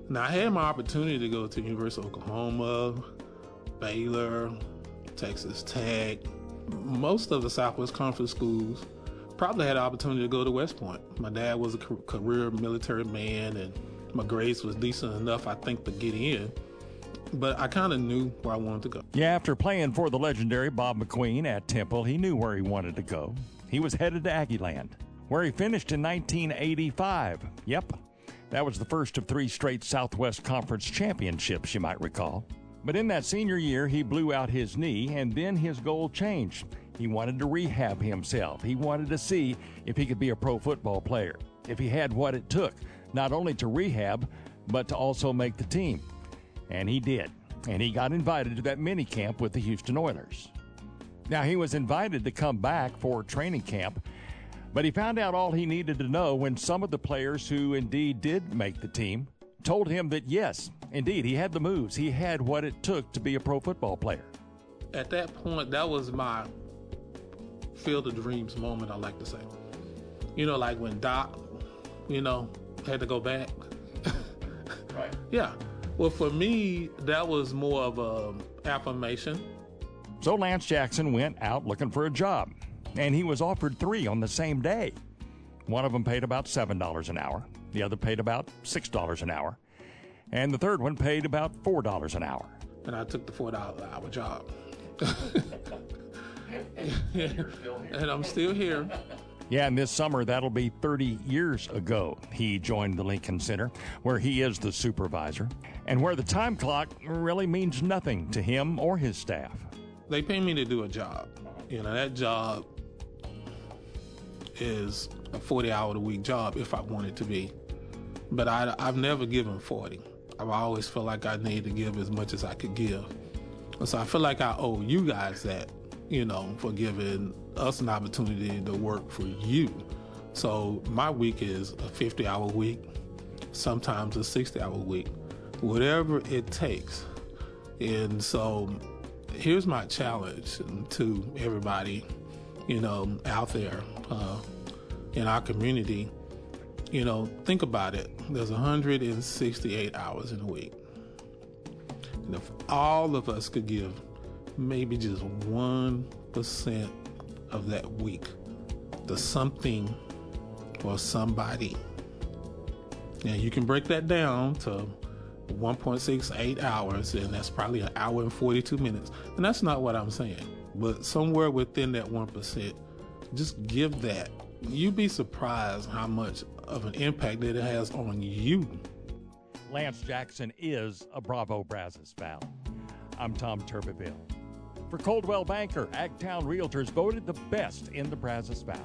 Now, I had my opportunity to go to University of Oklahoma, Baylor, Texas Tech, most of the Southwest Conference schools. Probably had the opportunity to go to West Point. My dad was a career military man, and my grades was decent enough, I think, to get in. But I kind of knew where I wanted to go. Yeah, after playing for the legendary Bob McQueen at Temple, he knew where he wanted to go. He was headed to Aggieland, where he finished in nineteen eighty-five. Yep, that was the first of three straight Southwest Conference championships, you might recall. But in that senior year, he blew out his knee, and then his goal changed. He wanted to rehab himself. He wanted to see if he could be a pro football player, if he had what it took, not only to rehab, but to also make the team. And he did. And he got invited to that mini camp with the Houston Oilers. Now, he was invited to come back for training camp, but he found out all he needed to know when some of the players who indeed did make the team told him that, yes, indeed, he had the moves. He had what it took to be a pro football player. At that point, that was my Field of Dreams moment, I like to say. You know, like when Doc, you know, had to go back. Right. Yeah. Well, for me, that was more of an affirmation. So Lance Jackson went out looking for a job, and he was offered three on the same day. One of them paid about seven dollars an hour. The other paid about six dollars an hour. And the third one paid about four dollars an hour. And I took the four dollars an hour job. And I'm still here. Yeah, and this summer, that'll be thirty years ago, he joined the Lincoln Center, where he is the supervisor, and where the time clock really means nothing to him or his staff. They pay me to do a job. You know, that job is a forty-hour-a-week job if I want it to be. But I, I've never given forty. I've always felt like I need to give as much as I could give. So I feel like I owe you guys that, you know, for giving us an opportunity to work for you. So my week is a fifty-hour week, sometimes a sixty-hour week, whatever it takes. And so here's my challenge to everybody, you know, out there uh, in our community. You know, think about it. There's one hundred sixty-eight hours in a week. And if all of us could give maybe just one percent of that week to something or somebody, and you can break that down to one point six eight hours, and that's probably an hour and forty-two minutes. And that's not what I'm saying, but somewhere within that one percent, just give that. You'd be surprised how much of an impact that it has on you. Lance Jackson is a Bravo Brazos Valley. I'm Tom Turbeville. For Coldwell Banker, Agtown Realtors voted the best in the Brazos Valley.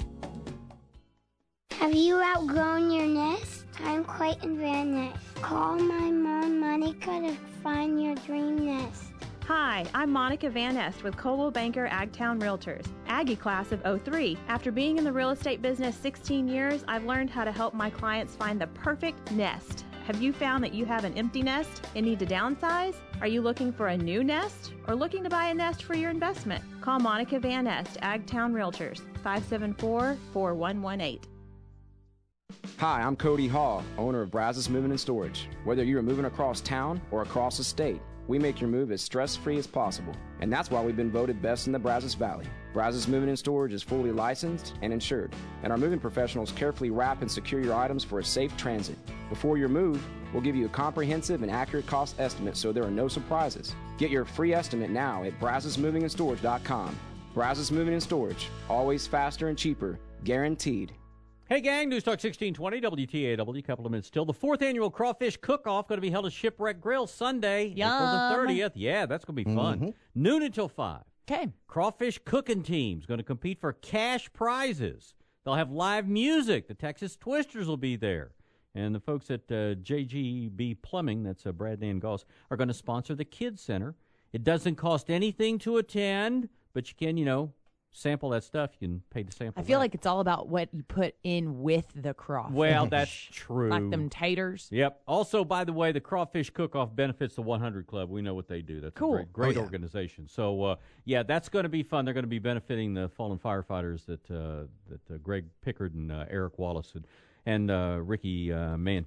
Have you outgrown your nest? I'm Clayton Van Ness. Call my mom, Monica, to find your dream nest. Hi, I'm Monica Van Nest with Coldwell Banker Agtown Realtors, Aggie class of oh three. After being in the real estate business sixteen years, I've learned how to help my clients find the perfect nest. Have you found that you have an empty nest and need to downsize? Are you looking for a new nest or looking to buy a nest for your investment? Call Monica Van Nest, Agtown Realtors, five seven four, four one one eight. Hi, I'm Cody Hall, owner of Brazos Moving and Storage. Whether you're moving across town or across the state, we make your move as stress-free as possible, and that's why we've been voted best in the Brazos Valley. Brazos Moving and Storage is fully licensed and insured, and our moving professionals carefully wrap and secure your items for a safe transit. Before your move, we'll give you a comprehensive and accurate cost estimate so there are no surprises. Get your free estimate now at brazos moving and storage dot com. Brazos Moving and Storage, always faster and cheaper, guaranteed. Hey, gang, News Talk sixteen twenty, W T A W, couple of minutes still. The fourth annual Crawfish Cook-Off going to be held at Shipwreck Grill Sunday, Yum. April the thirtieth. Yeah, that's going to be fun. Mm-hmm. Noon until five. Okay. Crawfish cooking team's going to compete for cash prizes. They'll have live music. The Texas Twisters will be there. And the folks at uh, J G B Plumbing, that's uh, Brad and Goss, are going to sponsor the Kids Center. It doesn't cost anything to attend, but you can, you know, sample that stuff. You can pay to sample I feel that. like it's all about what you put in with the crawfish. Well, that's true. Like them taters. Yep. Also, by the way, the Crawfish Cook-Off benefits the one hundred Club. We know what they do. That's cool. a great, great oh, yeah. organization. So, uh, yeah, that's going to be fun. They're going to be benefiting the fallen firefighters that uh, that uh, Greg Pickard and uh, Eric Wallace and, and uh, Ricky uh, Mantee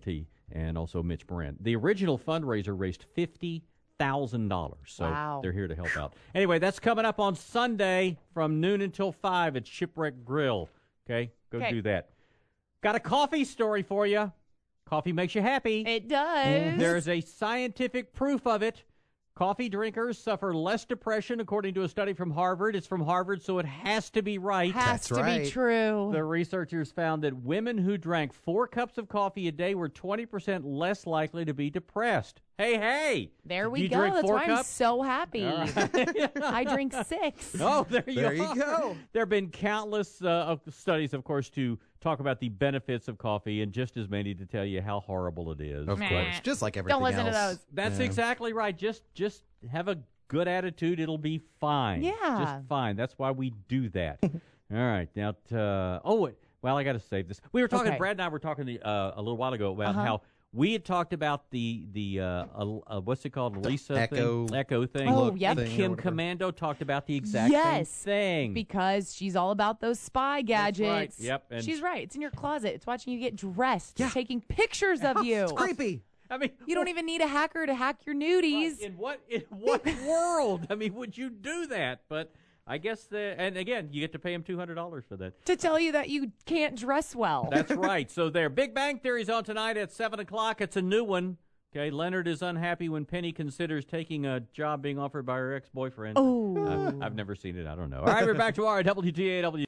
and also Mitch Moran. The original fundraiser raised fifty thousand dollars, so Wow. they're here to help out. Anyway, that's coming up on Sunday from noon until five at Shipwreck Grill. Okay, go Okay. do that. Got a coffee story for you. Coffee makes you happy. It does. There's a scientific proof of it. Coffee drinkers suffer less depression, according to a study from Harvard. It's from Harvard, so it has to be right. Has to be true. The researchers found that women who drank four cups of coffee a day were twenty percent less likely to be depressed. Hey, hey! There we you go. drink That's four why I'm cups? so happy. All right. I drink six. Oh, there you There you are. go. There have been countless uh, of studies, of course, to talk about the benefits of coffee, and just as many to tell you how horrible it is. Of Meh. course, just like everything Don't listen else. to those. That's Yeah. exactly right. Just just have a good attitude. It'll be fine. Yeah. Just fine. That's why we do that. All right. Now, t- uh, oh, wait. Well, I got to save this. We were talking, Okay. Brad and I were talking the, uh, a little while ago about Uh-huh. how we had talked about the, the uh, uh, uh, what's it called? Lisa echo- thing? Echo thing. Oh, look yep. And thing or Kim whatever. Commando talked about the exact Yes, same thing. because she's all about those spy gadgets. right. Yep, and- she's right. It's in your closet. It's watching you get dressed. Yeah. It's taking pictures of you. It's creepy. I mean, You don't even need a hacker to hack your nudies. in what in what world? I mean, would you do that? But I guess the and again, you get to pay him two hundred dollars for that. To tell you that you can't dress well. That's right. So there, Big Bang Theory's on tonight at seven o'clock. It's a new one. Okay, Leonard is unhappy when Penny considers taking a job being offered by her ex-boyfriend. Oh. I've, I've never seen it. I don't know. All right, we're back tomorrow at W T A W.